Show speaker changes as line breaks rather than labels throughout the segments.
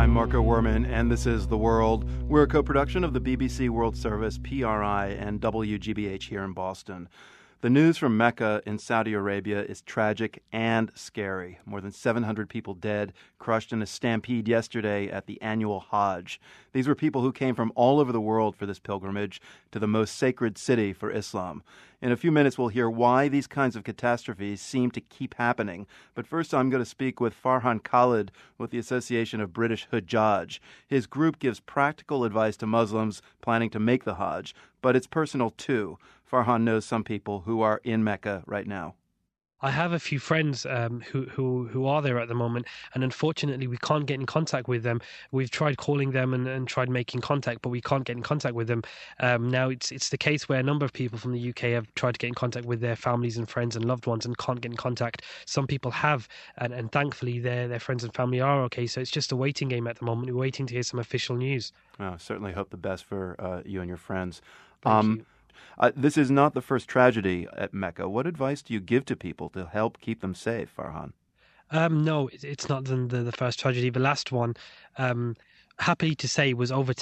I'm Marco Werman, and this is The World. We're a co-production of the BBC World Service, PRI, and WGBH here in Boston. The news from Mecca in Saudi Arabia is tragic and scary. More than 700 people dead, crushed in a stampede yesterday at the annual Hajj. These were people who came from all over the world for this pilgrimage to the most sacred city for Islam. In a few minutes, we'll hear why these kinds of catastrophes seem to keep happening. But first, I'm going to speak with Farhan Khalid with the Association of British Hujjaj. His group gives practical advice to Muslims planning to make the Hajj, but it's personal too. Farhan knows some people who are in Mecca right now.
I have a few friends who are there at the moment, and unfortunately we can't get in contact with them. We've tried calling them and tried making contact, but we can't get in contact with them. Now it's the case where a number of people from the UK have tried to get in contact with their families and friends and loved ones and can't get in contact. Some people have, and thankfully their friends and family are okay. So it's just a waiting game at the moment. We're waiting to hear some official news.
Oh, certainly hope the best for you and your friends.
Thank you.
This is not the first tragedy at Mecca. What advice do you give to people to help keep them safe, Farhan?
No, it's not the first tragedy. The last one, happily to say, was over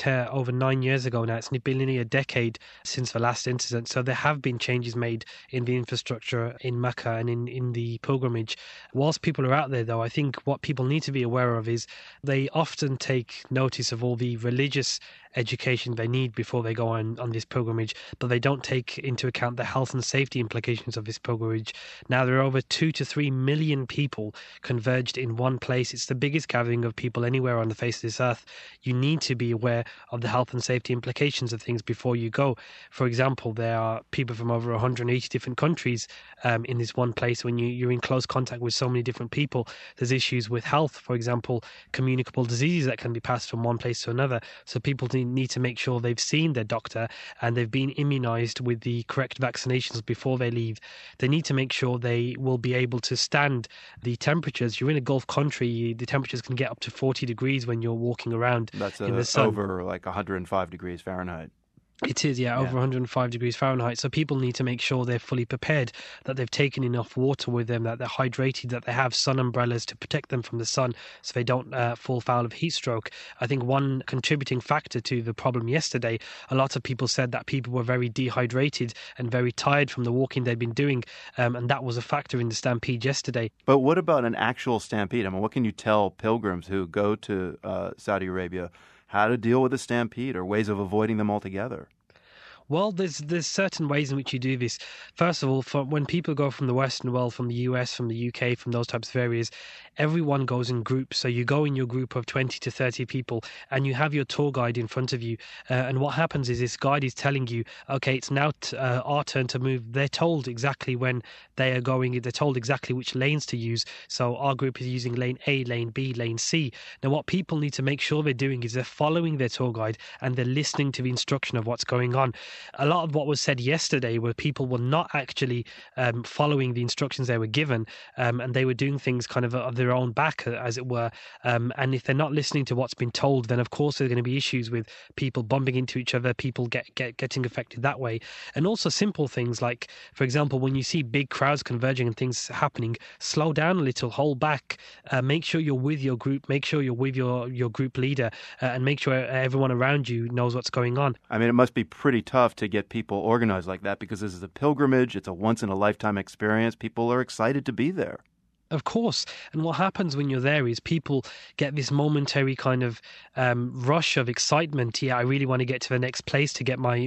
9 years ago now. It's been nearly a decade since the last incident. So there have been changes made in the infrastructure in Mecca and in the pilgrimage. Whilst people are out there, though, I think what people need to be aware of is they often take notice of all the religious education they need before they go on this pilgrimage, but they don't take into account the health and safety implications of this pilgrimage. Now, there are over 2 to 3 million people converged in one place. It's the biggest gathering of people anywhere on the face of this earth. You need to be aware of the health and safety implications of things before you go. For example, there are people from over 180 different countries in this one place. When you're in close contact with so many different people, there's issues with health, for example, communicable diseases that can be passed from one place to another. So people need to make sure they've seen their doctor and they've been immunized with the correct vaccinations before they leave. They need to make sure they will be able to stand the temperatures. You're in a Gulf country, the temperatures can get up to 40 degrees when you're walking around in the sun.
Over like 105 degrees Fahrenheit.
It is, over 105 degrees Fahrenheit. So people need to make sure they're fully prepared, that they've taken enough water with them, that they're hydrated, that they have sun umbrellas to protect them from the sun so they don't fall foul of heat stroke. I think one contributing factor to the problem yesterday, a lot of people said that people were very dehydrated and very tired from the walking they'd been doing, and that was a factor in the stampede yesterday.
But what about an actual stampede? I mean, what can you tell pilgrims who go to Saudi Arabia how to deal with a stampede or ways of avoiding them altogether?
Well, there's certain ways in which you do this. First of all, when people go from the Western world, from the US, from the UK, from those types of areas, everyone goes in groups. So you go in your group of 20 to 30 people and you have your tour guide in front of you. And what happens is this guide is telling you, okay, it's now our turn to move. They're told exactly when they are going. They're told exactly which lanes to use. So our group is using lane A, lane B, lane C. Now, what people need to make sure they're doing is they're following their tour guide and they're listening to the instruction of what's going on. A lot of what was said yesterday were people were not actually following the instructions they were given, and they were doing things kind of their own back, as it were. And if they're not listening to what's been told, then of course there are going to be issues with people bumping into each other, people getting affected that way. And also simple things like, for example, when you see big crowds converging and things happening, slow down a little, hold back, make sure you're with your group, make sure you're with your group leader, and make sure everyone around you knows what's going on.
I mean, it must be pretty tough to get people organized like that because this is a pilgrimage. It's a once-in-a-lifetime experience. People are excited to be there.
Of course. And what happens when you're there is people get this momentary kind of rush of excitement. Yeah, I really want to get to the next place to get my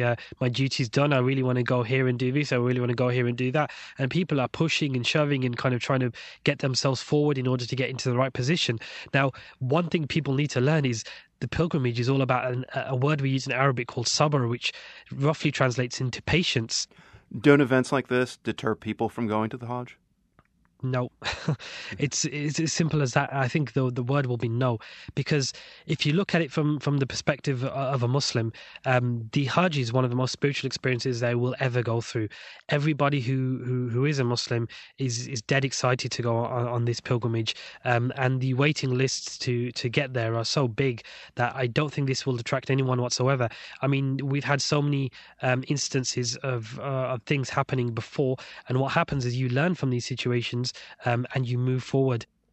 duties done. I really want to go here and do this. I really want to go here and do that. And people are pushing and shoving and kind of trying to get themselves forward in order to get into the right position. Now, one thing people need to learn is the pilgrimage is all about a word we use in Arabic called sabr, which roughly translates into patience.
Don't events like this deter people from going to the Hajj?
No, it's as simple as that. I think the word will be no, because if you look at it from the perspective of a Muslim, the Hajj is one of the most spiritual experiences they will ever go through. Everybody who is a Muslim is dead excited to go on this pilgrimage, and the waiting lists to get there are so big that I don't think this will attract anyone whatsoever. I mean, we've had so many instances of things happening before, and what happens is you learn from these situations and you move forward.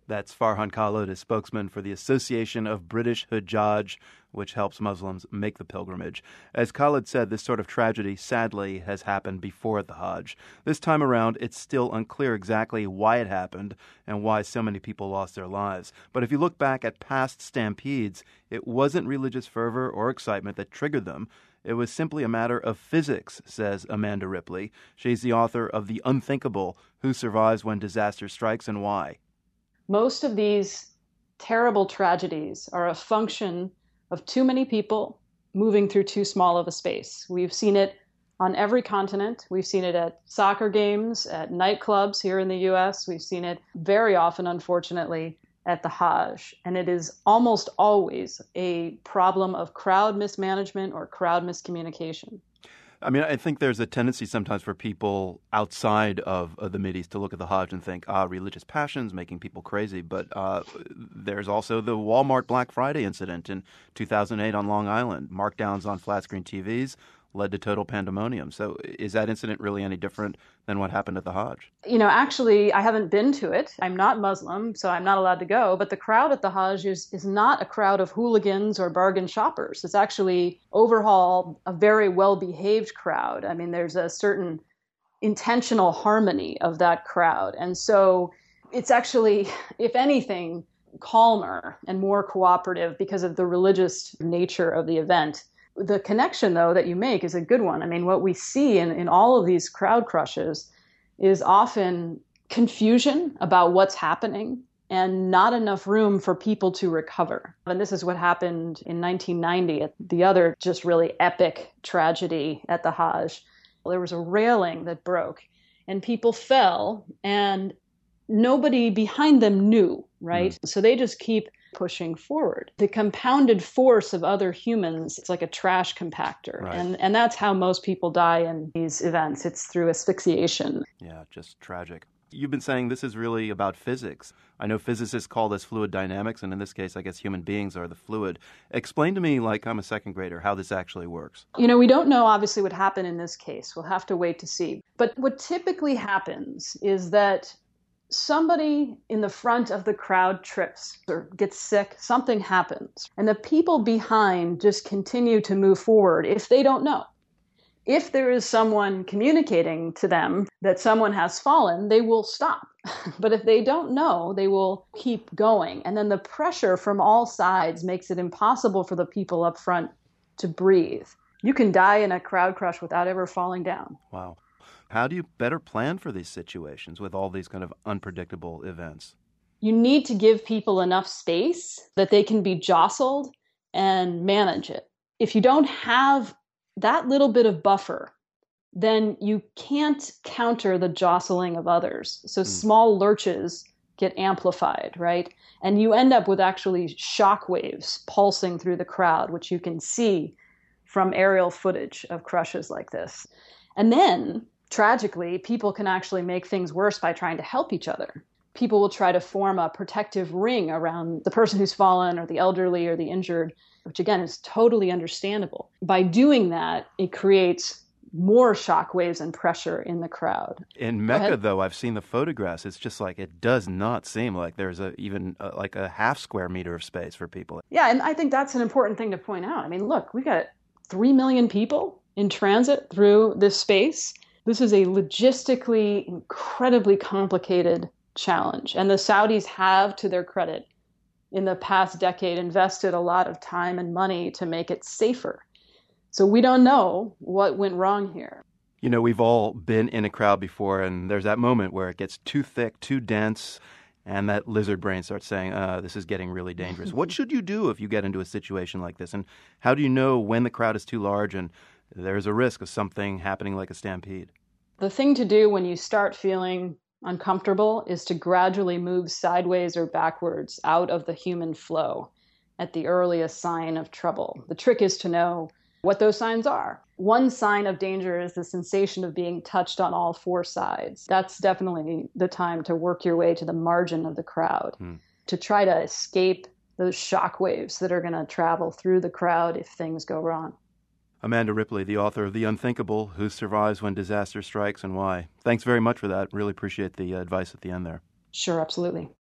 That's Farhan Khalid, a spokesman for the Association of British Hujjaj, which helps Muslims make the pilgrimage. As Khalid said, this sort of tragedy, sadly, has happened before at the Hajj. This time around, it's still unclear exactly why it happened and why so many people lost their lives. But if you look back at past stampedes, it wasn't religious fervor or excitement that triggered them. It was simply a matter of physics, says Amanda Ripley. She's the author of The Unthinkable: Who Survives When Disaster Strikes and Why.
Most of these terrible tragedies are a function of too many people moving through too small of a space. We've seen it on every continent. We've seen it at soccer games, at nightclubs here in the U.S. We've seen it very often, unfortunately, at the Hajj. And it is almost always a problem of crowd mismanagement or crowd miscommunication.
I mean, I think there's a tendency sometimes for people outside of the Mideast to look at the Hajj and think, religious passions making people crazy. But there's also the Walmart Black Friday incident in 2008 on Long Island. Markdowns on flat screen TVs led to total pandemonium. So is that incident really any different than what happened at the Hajj?
Actually, I haven't been to it. I'm not Muslim, so I'm not allowed to go. But the crowd at the Hajj is not a crowd of hooligans or bargain shoppers. It's actually overall a very well-behaved crowd. I mean, there's a certain intentional harmony of that crowd. And so it's actually, if anything, calmer and more cooperative because of the religious nature of the event. The connection, though, that you make is a good one. I mean, what we see in all of these crowd crushes is often confusion about what's happening and not enough room for people to recover. And this is what happened in 1990 at the other just really epic tragedy at the Hajj. There was a railing that broke and people fell and nobody behind them knew, right? So they just keep pushing forward. The compounded force of other humans, it's like a trash compactor.
Right.
And that's how most people die in these events. It's through asphyxiation.
Yeah, just tragic. You've been saying this is really about physics. I know physicists call this fluid dynamics, and in this case, I guess human beings are the fluid. Explain to me, like I'm a second grader, how this actually works.
We don't know, obviously, what happened in this case. We'll have to wait to see. But what typically happens is that somebody in the front of the crowd trips or gets sick, something happens, and the people behind just continue to move forward if they don't know. If there is someone communicating to them that someone has fallen, they will stop. But if they don't know, they will keep going. And then the pressure from all sides makes it impossible for the people up front to breathe. You can die in a crowd crush without ever falling down.
Wow. How do you better plan for these situations with all these kind of unpredictable events?
You need to give people enough space that they can be jostled and manage it. If you don't have that little bit of buffer, then you can't counter the jostling of others. So small lurches get amplified, right? And you end up with actually shock waves pulsing through the crowd, which you can see from aerial footage of crushes like this. And then tragically, people can actually make things worse by trying to help each other. People will try to form a protective ring around the person who's fallen or the elderly or the injured, which again is totally understandable. By doing that, it creates more shock waves and pressure in the crowd.
In Mecca, though, I've seen the photographs. It's just like it does not seem like there's even like a half square meter of space for people.
Yeah, and I think that's an important thing to point out. I mean, look, we got 3 million people in transit through this space. This is a logistically incredibly complicated challenge. And the Saudis have, to their credit, in the past decade, invested a lot of time and money to make it safer. So we don't know what went wrong here.
We've all been in a crowd before, and there's that moment where it gets too thick, too dense, and that lizard brain starts saying, this is getting really dangerous. What should you do if you get into a situation like this? And how do you know when the crowd is too large and there's a risk of something happening like a stampede?
The thing to do when you start feeling uncomfortable is to gradually move sideways or backwards out of the human flow at the earliest sign of trouble. The trick is to know what those signs are. One sign of danger is the sensation of being touched on all four sides. That's definitely the time to work your way to the margin of the crowd, to try to escape those shock waves that are going to travel through the crowd if things go wrong.
Amanda Ripley, the author of The Unthinkable: Who Survives When Disaster Strikes and Why. Thanks very much for that. Really appreciate the advice at the end there.
Sure, absolutely.